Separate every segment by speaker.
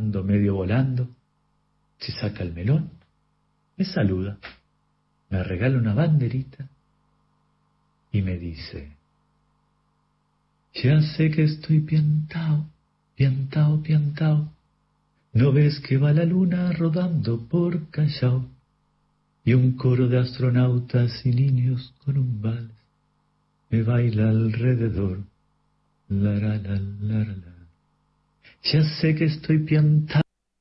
Speaker 1: rodando, medio volando, se saca el melón, me saluda, me regala una banderita y me dice: ya sé que estoy piantao, piantao, piantao, ¿no ves que va la luna rodando por Callao? Y un coro de astronautas y niños con un vals me baila alrededor, la la la la la. Ya sé que estoy piantao,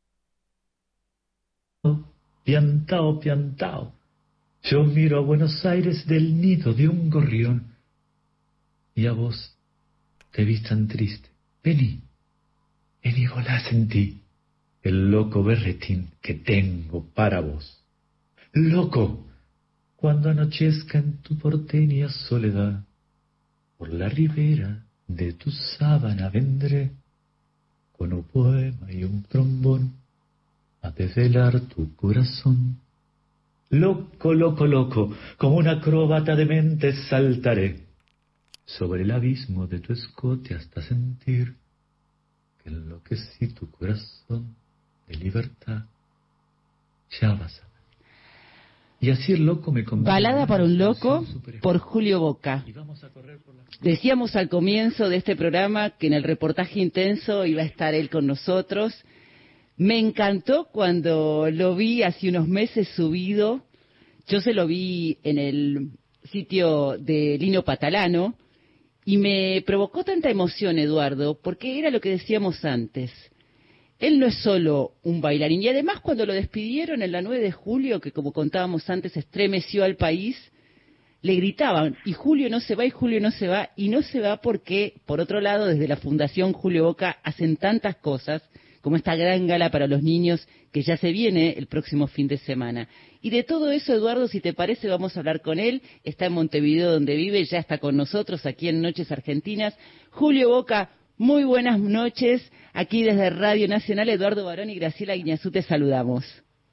Speaker 1: piantao, piantao. Yo miro a Buenos Aires del nido de un gorrión y a vos te vis tan triste. Vení, vení, volá, sentí el loco berretín que tengo para vos. Loco, cuando anochezca en tu porteña soledad, por la ribera de tu sábana vendré, con un poema y un trombón, a desvelar tu corazón. Loco, loco, loco, como un acróbata de mente saltaré sobre el abismo de tu escote hasta sentir que enloquecí tu corazón de libertad. Ya vas a ver. Y así el loco me convence.
Speaker 2: Balada para un loco, por Julio Boca. Decíamos al comienzo de este programa que en el reportaje intenso iba a estar él con nosotros. Me encantó cuando lo vi hace unos meses subido. Yo se lo vi en el sitio de Lino Patalano y me provocó tanta emoción, Eduardo, porque era lo que decíamos antes. Él no es solo un bailarín, y además cuando lo despidieron en la 9 de julio, que como contábamos antes estremeció al país, le gritaban, y Julio no se va, y Julio no se va, y no se va porque, por otro lado, desde la Fundación Julio Boca hacen tantas cosas, como esta gran gala para los niños que ya se viene el próximo fin de semana. Y de todo eso, Eduardo, si te parece, vamos a hablar con él. Está en Montevideo, donde vive, ya está con nosotros aquí en Noches Argentinas. Julio Boca, muy buenas noches. Aquí desde Radio Nacional, Eduardo Barón y Graciela Guiñazú te saludamos.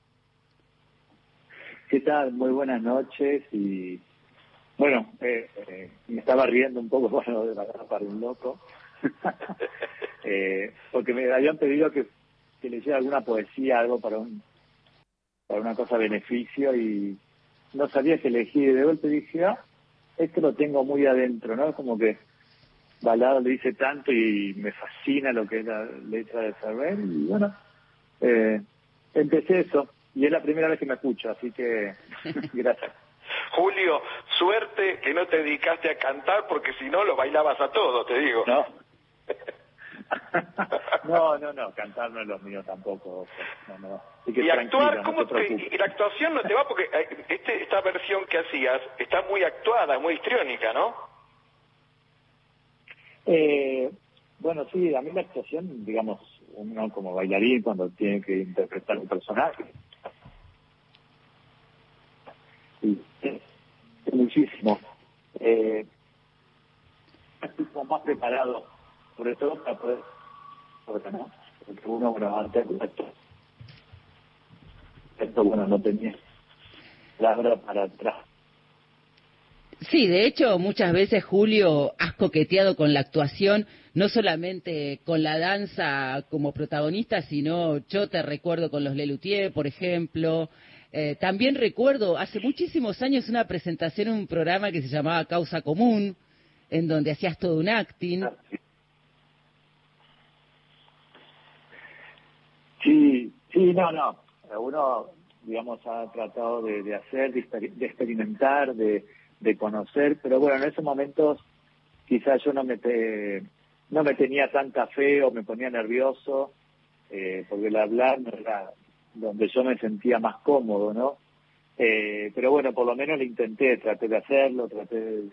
Speaker 3: ¿Qué tal? Muy buenas noches. Y bueno, me estaba riendo un poco bueno, de Balada para un loco. Porque me habían pedido que leyera alguna poesía, algo para una cosa de beneficio, y no sabía qué elegir. De golpe dije, esto lo tengo muy adentro, ¿no? Como que Balada le dice tanto y me fascina lo que es la letra de Ferrer, y bueno, empecé eso, y es la primera vez que me escucho, así que gracias.
Speaker 4: Julio, suerte que no te dedicaste a cantar, porque si no lo bailabas a todo, te digo.
Speaker 3: No, cantar no es lo mío tampoco. No.
Speaker 4: Y actuar, ¿cómo y la actuación no te va? Porque esta versión que hacías está muy actuada, muy histriónica, ¿no?
Speaker 3: Bueno, sí, a mí la actuación, digamos, uno como bailarín cuando tiene que interpretar un personaje, muchísimo. Estoy como más preparado, sobre todo para poder, porque uno, bueno, antes esto, bueno, no tenía la hora para atrás.
Speaker 2: Sí, de hecho, muchas veces, Julio, has coqueteado con la actuación, no solamente con la danza como protagonista, sino yo te recuerdo con los Lelutier, por ejemplo. También recuerdo hace muchísimos años una presentación en un programa que se llamaba Causa Común, en donde hacías todo un acting.
Speaker 3: Sí, no. Uno, digamos, ha tratado de hacer, de experimentar, de conocer, pero bueno, en esos momentos quizás yo no me tenía tanta fe o me ponía nervioso, porque el hablar no era donde yo me sentía más cómodo, ¿no? Pero bueno, por lo menos lo intenté, traté de hacerlo, traté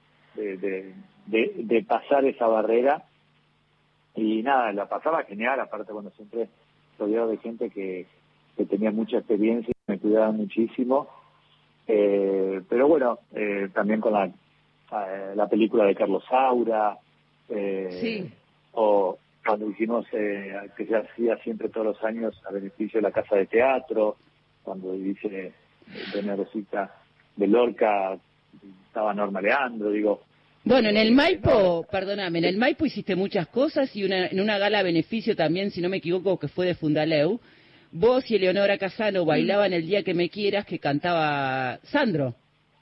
Speaker 3: de pasar esa barrera, y nada, la pasaba genial, aparte, bueno, siempre rodeado de gente que tenía mucha experiencia y me cuidaba muchísimo. Pero bueno, también con la película de Carlos Saura,
Speaker 2: sí.
Speaker 3: O cuando hicimos, que se hacía siempre todos los años a beneficio de la Casa de Teatro, cuando dice Doña Rosita de Lorca, estaba Norma Leandro, digo,
Speaker 2: Bueno, en el Maipo, perdóname, en el Maipo hiciste muchas cosas y en una gala a beneficio también, si no me equivoco, que fue de Fundaleu, vos y Eleonora Casano bailaban El Día que Me Quieras, que cantaba Sandro.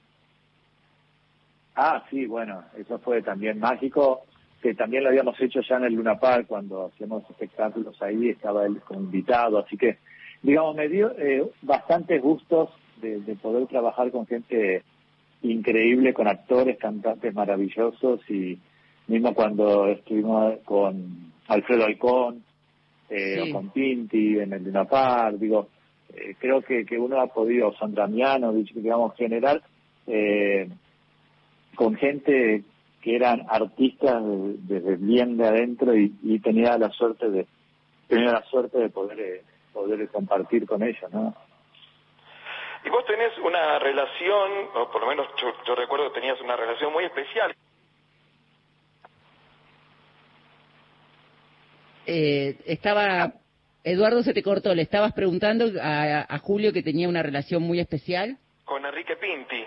Speaker 3: Ah, sí, bueno, eso fue también mágico, que también lo habíamos hecho ya en el Luna Park cuando hacíamos espectáculos ahí, estaba él como invitado, así que, digamos, me dio bastantes gustos de poder trabajar con gente increíble, con actores, cantantes maravillosos, y mismo cuando estuvimos con Alfredo Alcón,
Speaker 2: Sí.
Speaker 3: o con Pinti en el Luna Park, digo, creo que uno ha podido, Sandra Mianovich, digamos, generar con gente que eran artistas desde bien de adentro y tenía la suerte de poder compartir con ellos, ¿no?
Speaker 4: Y vos tenés una relación, o por lo menos yo recuerdo que tenías una relación muy especial.
Speaker 2: Eduardo, se te cortó, le estabas preguntando a Julio que tenía una relación muy especial.
Speaker 4: Con Enrique Pinti.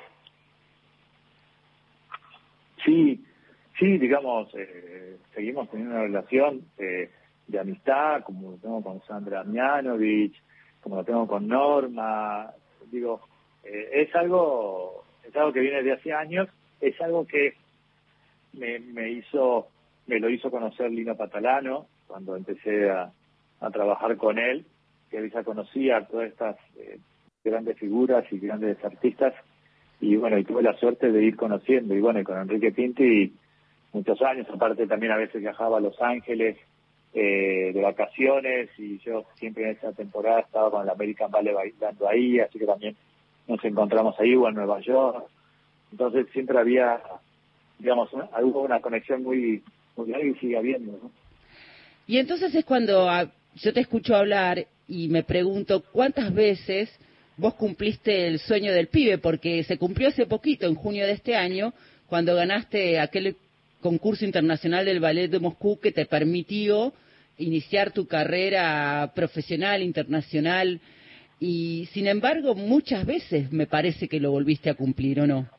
Speaker 3: Sí, digamos, seguimos teniendo una relación de amistad, como lo tengo con Sandra Mianovich, como lo tengo con Norma. Digo, es algo que viene de hace años, es algo que me lo hizo conocer Lino Patalano cuando empecé a trabajar con él, que él ya conocía a todas estas grandes figuras y grandes artistas, y bueno, y tuve la suerte de ir conociendo, y bueno, y con Enrique Pinti muchos años, aparte también a veces viajaba a Los Ángeles de vacaciones, y yo siempre en esa temporada estaba con el American Ballet bailando ahí, así que también nos encontramos ahí, o en Nueva York. Entonces siempre había, digamos, hubo una conexión muy grande, y sigue habiendo, ¿no?
Speaker 2: Y entonces es cuando yo te escucho hablar y me pregunto cuántas veces vos cumpliste el sueño del pibe, porque se cumplió hace poquito, en junio de este año, cuando ganaste aquel concurso internacional del Ballet de Moscú que te permitió iniciar tu carrera profesional, internacional, y sin embargo muchas veces me parece que lo volviste a cumplir, ¿o no?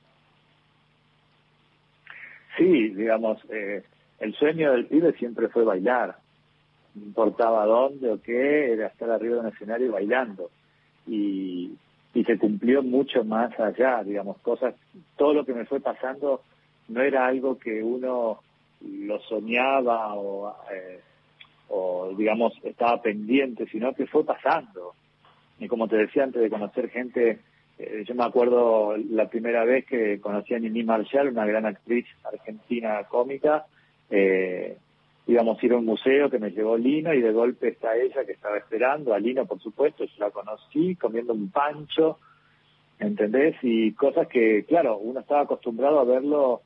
Speaker 3: Sí, digamos, el sueño del pibe siempre fue bailar, no importaba dónde o qué, era estar arriba de un escenario bailando, y se cumplió mucho más allá, digamos, todo lo que me fue pasando no era algo que uno lo soñaba o digamos, estaba pendiente, sino que fue pasando. Y como te decía, antes de conocer gente, yo me acuerdo la primera vez que conocí a Nini Marshall, una gran actriz argentina cómica, íbamos a ir a un museo que me llevó Lino, y de golpe está ella que estaba esperando, a Lino por supuesto, yo la conocí comiendo un pancho, ¿entendés? Y cosas que, claro, uno estaba acostumbrado a verlo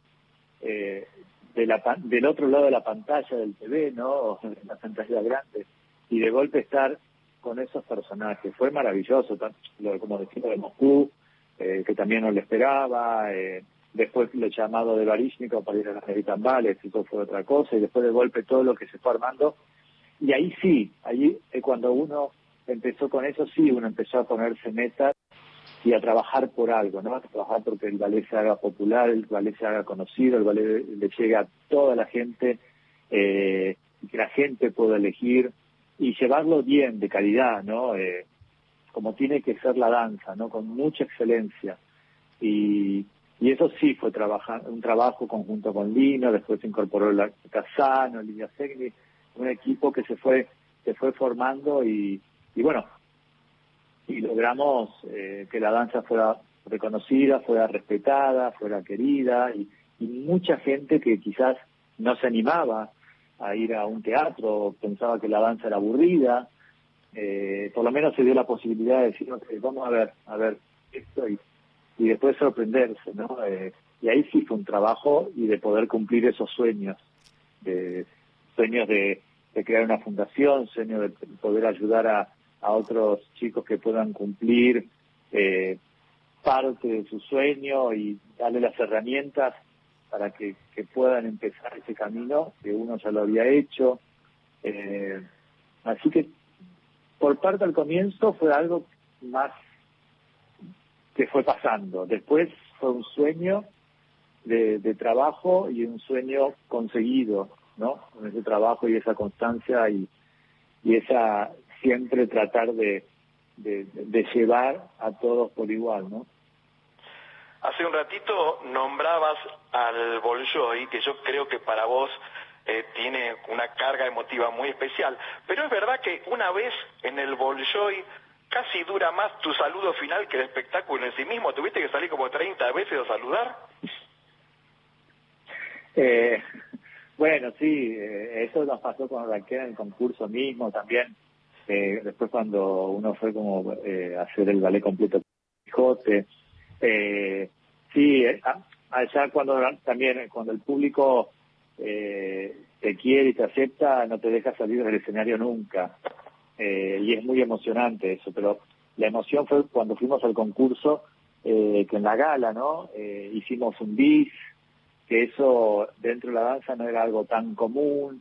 Speaker 3: del otro lado de la pantalla del TV, ¿no? O en la pantalla grande, y de golpe estar con esos personajes, fue maravilloso, como decía de Moscú, que también no lo esperaba, después lo llamado de Baryshnikov para ir a la American Ballet, eso fue otra cosa, y después de golpe todo lo que se fue armando, y ahí sí, cuando uno empezó con eso, sí, uno empezó a ponerse metas y a trabajar por algo, ¿no? A trabajar porque el ballet se haga popular, el ballet se haga conocido, el ballet le llegue a toda la gente, y que la gente pueda elegir y llevarlo bien, de calidad, ¿no? Como tiene que ser la danza, ¿no? Con mucha excelencia. Y eso sí fue un trabajo conjunto con Lino, después se incorporó la Casano, Lidia Segni, un equipo que se fue formando y bueno, y logramos que la danza fuera reconocida, fuera respetada, fuera querida, y mucha gente que quizás no se animaba a ir a un teatro, pensaba que la danza era aburrida, por lo menos se dio la posibilidad de decir, okay, vamos a ver esto, y después sorprenderse, ¿no? Y ahí sí fue un trabajo, y de poder cumplir esos sueños de crear una fundación, sueños de poder ayudar a otros chicos que puedan cumplir parte de su sueño y darle las herramientas para que puedan empezar ese camino, que uno ya lo había hecho. Así que por parte al comienzo fue algo más que fue pasando. Después fue un sueño de trabajo y un sueño conseguido, ¿no? Con ese trabajo y esa constancia y esa siempre tratar de llevar a todos por igual, ¿no?
Speaker 4: Hace un ratito nombrabas al Bolshoi, que yo creo que para vos tiene una carga emotiva muy especial, pero es verdad que una vez en el Bolshoi casi dura más tu saludo final que el espectáculo en sí mismo. ¿Tuviste que salir como 30 veces a saludar?
Speaker 3: Bueno, sí, eso nos pasó con Raquel en el concurso mismo también. Después cuando uno fue como a hacer el ballet completo Quijote, sí, allá cuando también cuando el público te quiere y te acepta, no te deja salir del escenario nunca, y es muy emocionante eso. Pero la emoción fue cuando fuimos al concurso, que en la gala, ¿no? Hicimos un bis, que eso dentro de la danza no era algo tan común.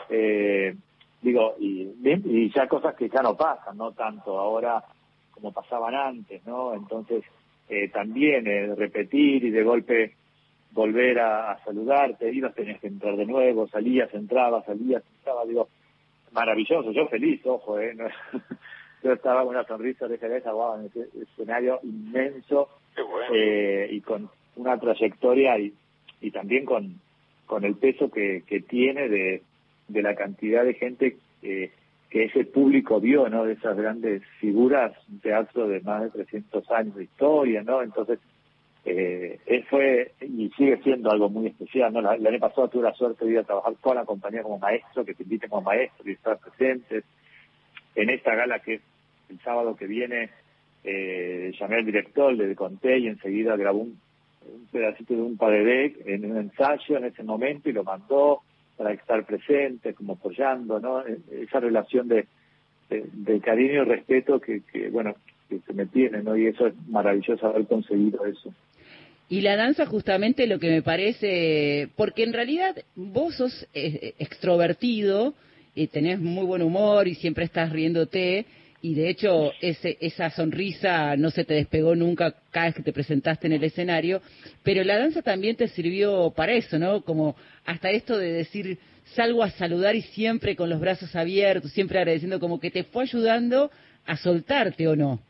Speaker 3: Y ya cosas que ya no pasan, no tanto ahora como pasaban antes, ¿no? Entonces, también repetir y de golpe volver a saludarte, ibas, tenías que entrar de nuevo, salías, entrabas, digo, maravilloso, yo feliz, ojo, ¿no? Yo estaba con una sonrisa de cabeza, wow, en ese escenario inmenso, y con una trayectoria y también con el peso que tiene de la cantidad de gente que ese público vio, ¿no? De esas grandes figuras, un teatro de más de 300 años de historia, ¿no? Entonces, fue y sigue siendo algo muy especial, ¿no? El año pasado tuve la suerte de ir a trabajar con la compañía como maestro, que te inviten como maestro y estar presentes. En esta gala que es el sábado que viene, llamé al director, le conté y enseguida grabó un pedacito de un padedec en un ensayo en ese momento y lo mandó para estar presente, como apoyando, ¿no? Esa relación de cariño y respeto que se me tiene, ¿no? Y eso es maravilloso haber conseguido eso.
Speaker 2: Y la danza justamente lo que me parece, porque en realidad vos sos extrovertido y tenés muy buen humor y siempre estás riéndote, y de hecho esa sonrisa no se te despegó nunca cada vez que te presentaste en el escenario, pero la danza también te sirvió para eso, ¿no? Como hasta esto de decir, salgo a saludar y siempre con los brazos abiertos, siempre agradeciendo, como que te fue ayudando a soltarte, ¿o no?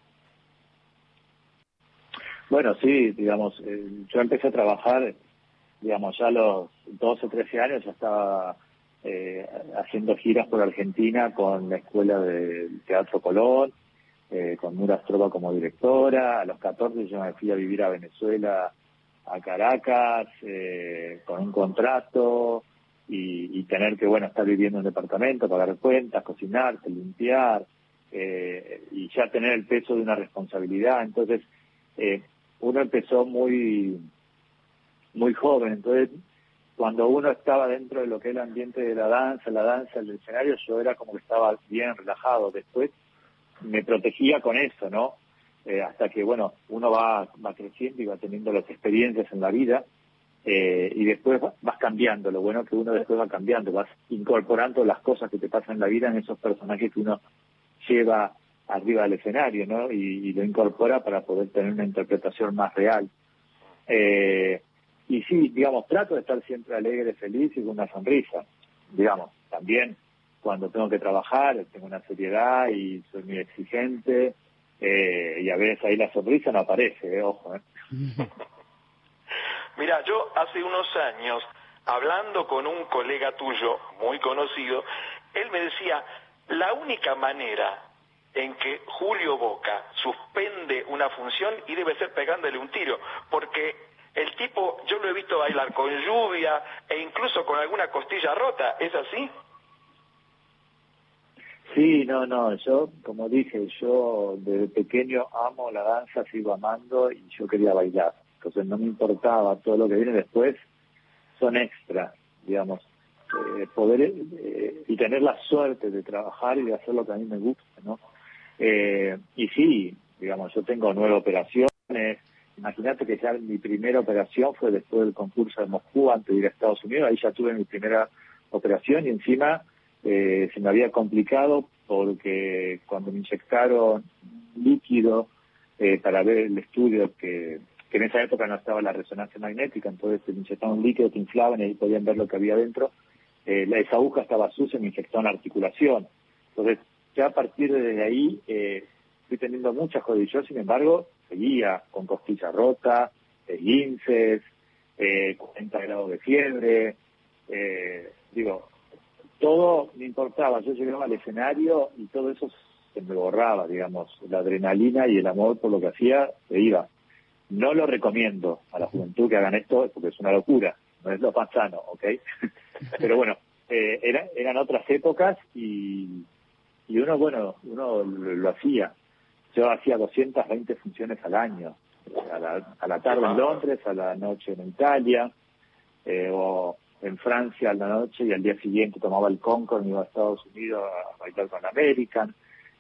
Speaker 3: Bueno, sí, digamos, yo empecé a trabajar, digamos, ya a los 12, 13 años, ya estaba haciendo giras por Argentina con la Escuela de Teatro Colón, con Nura Stroba como directora. A los 14 yo me fui a vivir a Venezuela, a Caracas, con un contrato y tener que, estar viviendo en un departamento, pagar cuentas, cocinarte, limpiar, y ya tener el peso de una responsabilidad. Entonces, uno empezó muy muy joven, entonces cuando uno estaba dentro de lo que es el ambiente de la danza, el escenario, yo era como que estaba bien relajado. Después me protegía con eso, ¿no? Hasta que, uno va creciendo y va teniendo las experiencias en la vida, y después vas cambiando. Lo bueno es que uno después va cambiando, vas incorporando las cosas que te pasan en la vida en esos personajes que uno lleva arriba del escenario, ¿no? Y lo incorpora para poder tener una interpretación más real. Y sí, digamos, trato de estar siempre alegre, feliz y con una sonrisa. Digamos, también cuando tengo que trabajar, tengo una seriedad y soy muy exigente, y a veces ahí la sonrisa no aparece, ojo.
Speaker 4: Mira, yo hace unos años, hablando con un colega tuyo, muy conocido, él me decía, la única manera en que Julio Boca suspende una función y debe ser pegándole un tiro, porque el tipo, yo lo he visto bailar con lluvia e incluso con alguna costilla rota, ¿es así?
Speaker 3: Sí, no, yo, como dije, yo desde pequeño amo la danza, sigo amando y yo quería bailar. Entonces no me importaba, todo lo que viene después son extras, digamos. Poder y tener la suerte de trabajar y de hacer lo que a mí me gusta, ¿no? Y sí, digamos, yo tengo 9 operaciones. Imagínate que ya mi primera operación fue después del concurso de Moscú, antes de ir a Estados Unidos. Ahí ya tuve mi primera operación y encima se me había complicado porque cuando me inyectaron líquido para ver el estudio que que en esa época no estaba la resonancia magnética, entonces te inyectaban un líquido, te inflaban y ahí podían ver lo que había dentro. Esa aguja estaba sucia, me infectó en la articulación. Entonces, ya a partir de ahí, fui teniendo muchas cosas. Y yo, sin embargo, seguía con costilla rota, esguinces, 40 grados de fiebre. Todo me importaba. Yo llegaba al escenario y todo eso se me borraba, digamos. La adrenalina y el amor por lo que hacía se iba. No lo recomiendo a la juventud que hagan esto porque es una locura. No es lo más sano, ¿ok? Pero bueno, eran otras épocas y uno lo hacía. Yo hacía 220 funciones al año, a la tarde en Londres, a la noche en Italia, o en Francia a la noche, y al día siguiente tomaba el Concorde y iba a Estados Unidos a bailar con American.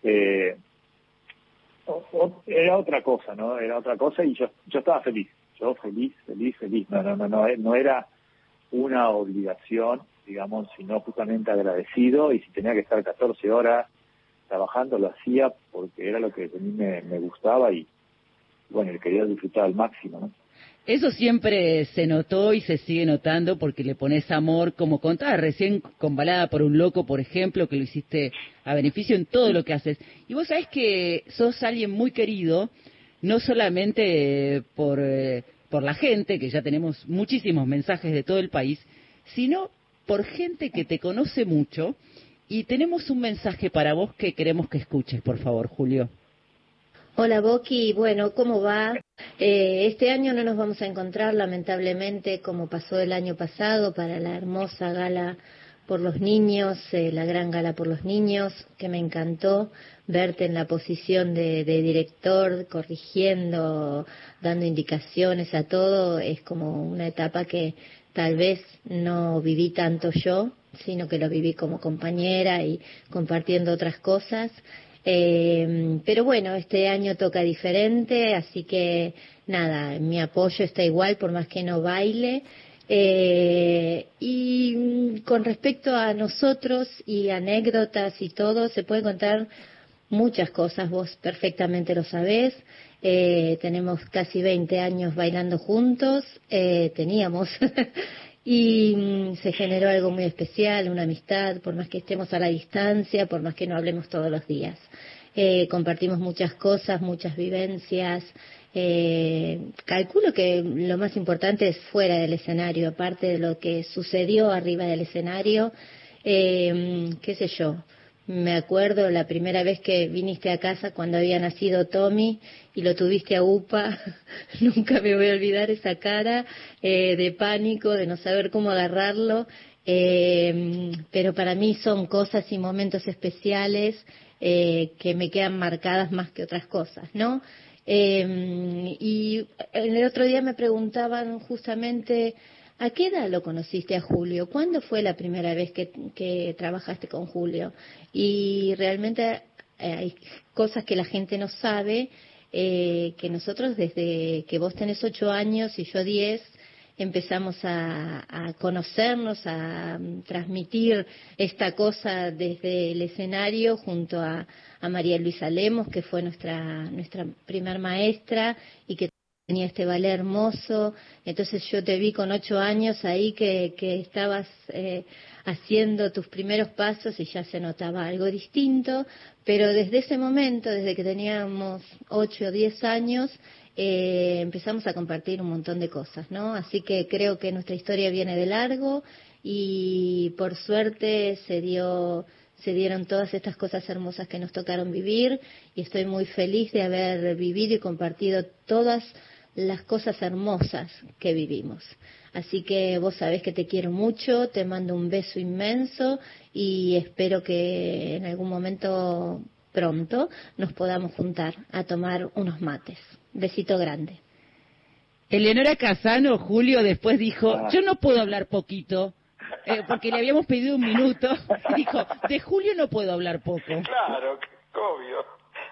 Speaker 3: Era otra cosa, ¿no? Era otra cosa y yo estaba feliz. Yo feliz. No era una obligación, digamos, sino justamente agradecido, y si tenía que estar 14 horas trabajando lo hacía porque era lo que a mí me gustaba y bueno, quería disfrutar al máximo, ¿no?
Speaker 2: Eso siempre se notó y se sigue notando porque le pones amor, como contabas recién con Balada por un Loco, por ejemplo, que lo hiciste a beneficio en todo lo que haces. Y vos sabés que sos alguien muy querido, no solamente por la gente, que ya tenemos muchísimos mensajes de todo el país, sino por gente que te conoce mucho. Y tenemos un mensaje para vos que queremos que escuches, por favor, Julio.
Speaker 5: Hola, Boqui. Bueno, ¿cómo va? Este año no nos vamos a encontrar, lamentablemente, como pasó el año pasado, para la hermosa gala por los niños, la gran gala por los niños, que me encantó verte en la posición de director, corrigiendo, dando indicaciones a todo. Es como una etapa que tal vez no viví tanto yo, sino que lo viví como compañera y compartiendo otras cosas. Pero bueno, este año toca diferente, así que nada, mi apoyo está igual por más que no baile. Y con respecto a nosotros y anécdotas y todo, se puede contar muchas cosas, vos perfectamente lo sabés. Tenemos casi 20 años bailando juntos, teníamos, y se generó algo muy especial, una amistad, por más que estemos a la distancia, por más que no hablemos todos los días. Compartimos muchas cosas, muchas vivencias. Calculo que lo más importante es fuera del escenario, aparte de lo que sucedió arriba del escenario. Qué sé yo, me acuerdo la primera vez que viniste a casa cuando había nacido Tommy y lo tuviste a UPA. Nunca me voy a olvidar esa cara de pánico, de no saber cómo agarrarlo. Pero para mí son cosas y momentos especiales que me quedan marcadas más que otras cosas, ¿no? Y el otro día me preguntaban justamente, ¿a qué edad lo conociste a Julio? ¿Cuándo fue la primera vez que trabajaste con Julio? Y realmente hay cosas que la gente no sabe, que nosotros desde que vos tenés 8 años y yo 10, empezamos a conocernos, a transmitir esta cosa desde el escenario junto a María Luisa Lemos, que fue nuestra primer maestra y que tenía este ballet hermoso. Entonces yo te vi con 8 años ahí que estabas haciendo tus primeros pasos y ya se notaba algo distinto, pero desde ese momento, desde que teníamos 8 o 10 años, empezamos a compartir un montón de cosas, ¿no? Así que creo que nuestra historia viene de largo y por suerte se dieron todas estas cosas hermosas que nos tocaron vivir, y estoy muy feliz de haber vivido y compartido todas las cosas hermosas que vivimos. Así que vos sabés que te quiero mucho, te mando un beso inmenso y espero que en algún momento pronto nos podamos juntar a tomar unos mates. Besito grande.
Speaker 2: Eleonora Casano, Julio, después dijo, yo no puedo hablar poquito, porque le habíamos pedido 1 minuto. Dijo, de Julio no puedo hablar poco.
Speaker 4: Claro, obvio.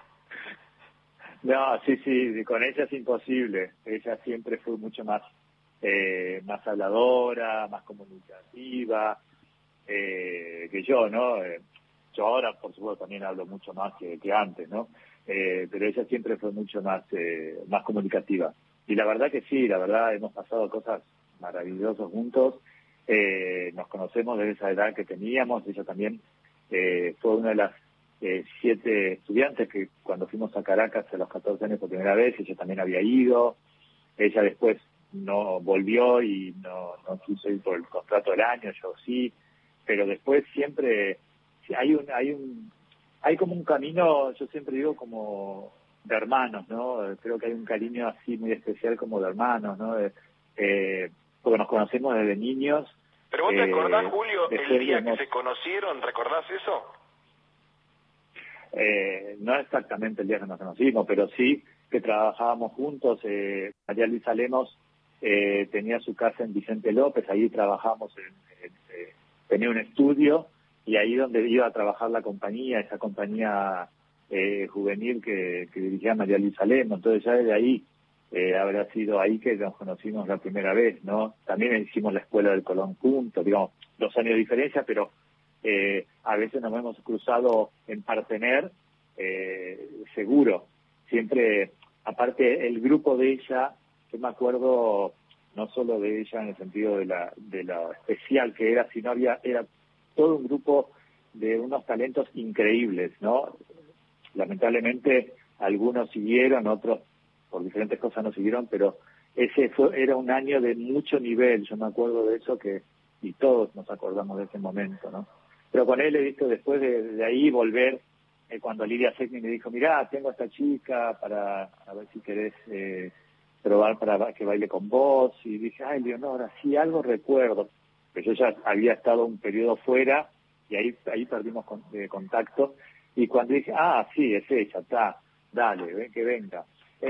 Speaker 3: No, sí, con ella es imposible. Ella siempre fue mucho más habladora, más comunicativa que yo, ¿no? Yo ahora, por supuesto, también hablo mucho más que antes, ¿no? Pero ella siempre fue mucho más comunicativa. Y la verdad que sí, la verdad hemos pasado cosas maravillosas juntos. Nos conocemos desde esa edad que teníamos. Ella también fue una de las 7 estudiantes que cuando fuimos a Caracas a los 14 años por primera vez, ella también había ido. Ella después no volvió y no quiso ir por el contrato del año, yo sí. Pero después siempre hay como un camino, yo siempre digo como de hermanos, ¿no? Creo que hay un cariño así muy especial como de hermanos, ¿no? Porque nos conocemos desde niños.
Speaker 4: ¿Pero vos te acordás, Julio, el día que se conocieron? ¿Recordás eso?
Speaker 3: No exactamente el día que nos conocimos, pero sí que trabajábamos juntos. María Luisa Lemos tenía su casa en Vicente López, ahí trabajamos, tenía un estudio, y ahí donde iba a trabajar la compañía, esa compañía juvenil que dirigía María Luisa Lemos. Entonces ya desde ahí habrá sido ahí que nos conocimos la primera vez, ¿no? También hicimos la escuela del Colón juntos, digamos, 2 años de diferencia, pero a veces nos hemos cruzado en Partener, seguro. Siempre, aparte, el grupo de ella, yo me acuerdo no solo de ella en el sentido de la especial que era, sino era todo un grupo de unos talentos increíbles, ¿no? Lamentablemente algunos siguieron, otros por diferentes cosas no siguieron, pero era un año de mucho nivel. Yo me acuerdo de eso, y todos nos acordamos de ese momento, ¿no? Pero con él he visto después de ahí volver, cuando Lidia Segni me dijo, mirá, tengo a esta chica a ver si querés probar para que baile con vos, y dije, ay, Leonora, sí, algo recuerdo. Pero yo ya había estado un periodo fuera, y ahí perdimos contacto, y cuando dije, sí, es ella, está, dale, ven que venga.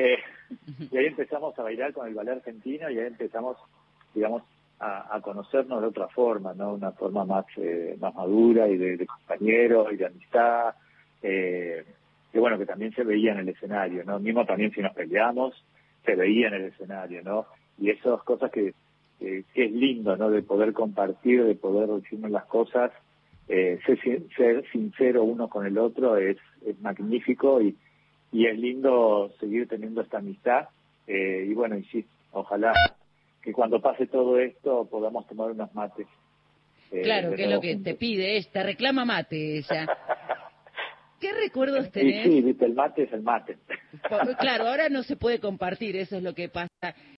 Speaker 3: Y ahí empezamos a bailar con el ballet argentino, y ahí empezamos, digamos, a conocernos de otra forma, ¿no? Una forma más madura y de compañeros y de amistad, que bueno, que también se veía en el escenario, ¿no? Mismo también si nos peleamos, se veía en el escenario, ¿no? Y esas cosas que es lindo, ¿no? De poder compartir, de poder decirnos las cosas, ser sincero uno con el otro es magnífico, y es lindo seguir teniendo esta amistad, y bueno, y sí, ojalá que cuando pase todo esto podamos tomar unos mates.
Speaker 2: Claro, que es lo que juntos te pide, te reclama mate ella. ¿Qué recuerdos tenés?
Speaker 3: Sí, viste, el mate es el mate.
Speaker 2: Claro, ahora no se puede compartir, eso es lo que pasa.